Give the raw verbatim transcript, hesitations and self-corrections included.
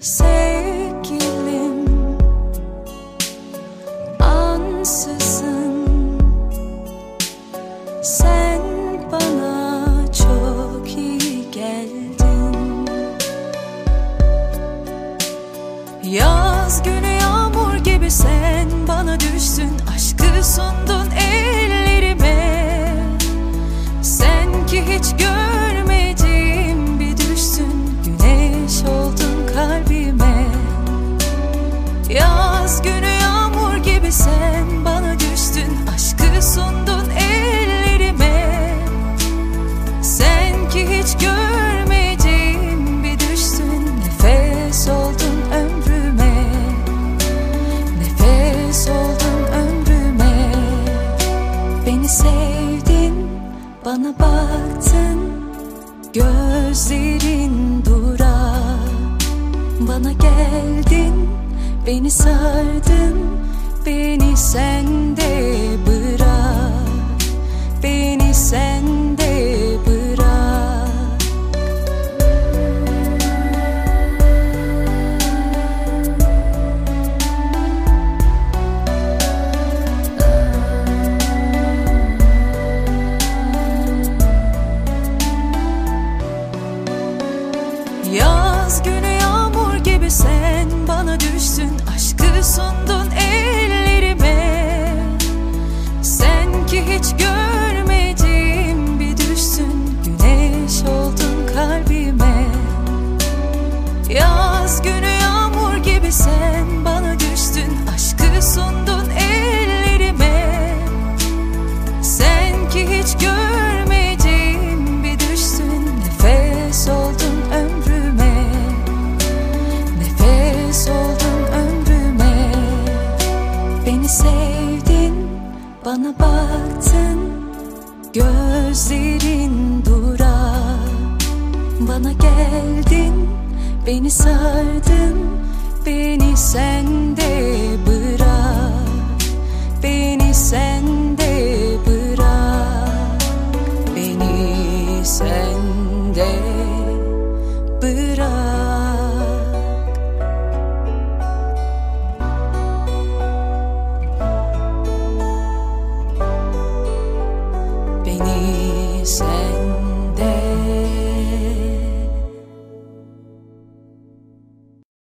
Sevgilim, ansızın sen bana çok iyi geldin. Yaz günü yağmur gibi sen bana düştün, aşkı sundun ellerime. Sen ki hiç görmediğim bir düştün, güneş oldun kalbime. Yaz günü yağmur gibi sen bana düştün, aşkı sundun ellerime. Sen ki hiç görmediğim bir düştün, nefes oldun ömrüme. Nefes oldun ömrüme. Beni sevdin, bana baktın, gözlerin durar. Bana geldin, beni sardın, beni sende bırak. Beni sende bırak. Yaz günü yağmur gibi sen bana düştün, aşkı sundun ellerime. Sen ki hiç görmediğim bir düştün, güneş oldun kalbime. Yaz günü yağmur gibi sen bana düştün, aşkı sundun ellerime. Sen ki hiç görmediğim bir düştün, nefes oldun ömrüme. Nefes oldun ömrüme. Beni sevdin, bana baktın, gözlerin durar. Bana geldin, beni sardın, beni sende bırak. Beni sende bırak. Beni sende bırak. Beni sen